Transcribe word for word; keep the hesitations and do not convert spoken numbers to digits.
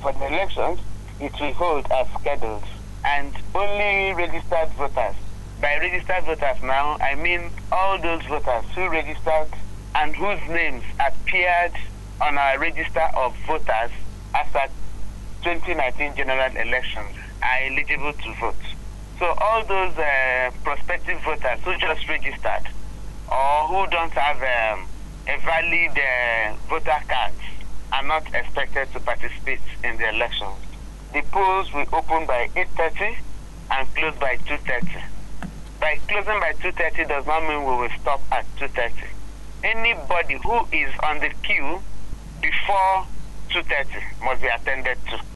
for the elections, it will hold as scheduled. And only registered voters. By registered voters now, I mean all those voters who registered and whose names appeared on our register of voters as at twenty nineteen general elections are eligible to vote. So all those uh, prospective voters who just registered or who don't have um, a valid uh, voter card are not expected to participate in the elections. The polls will open by eight thirty and close by two thirty. By closing by two thirty does not mean we will stop at two thirty. Anybody who is on the queue before two thirty must be attended to.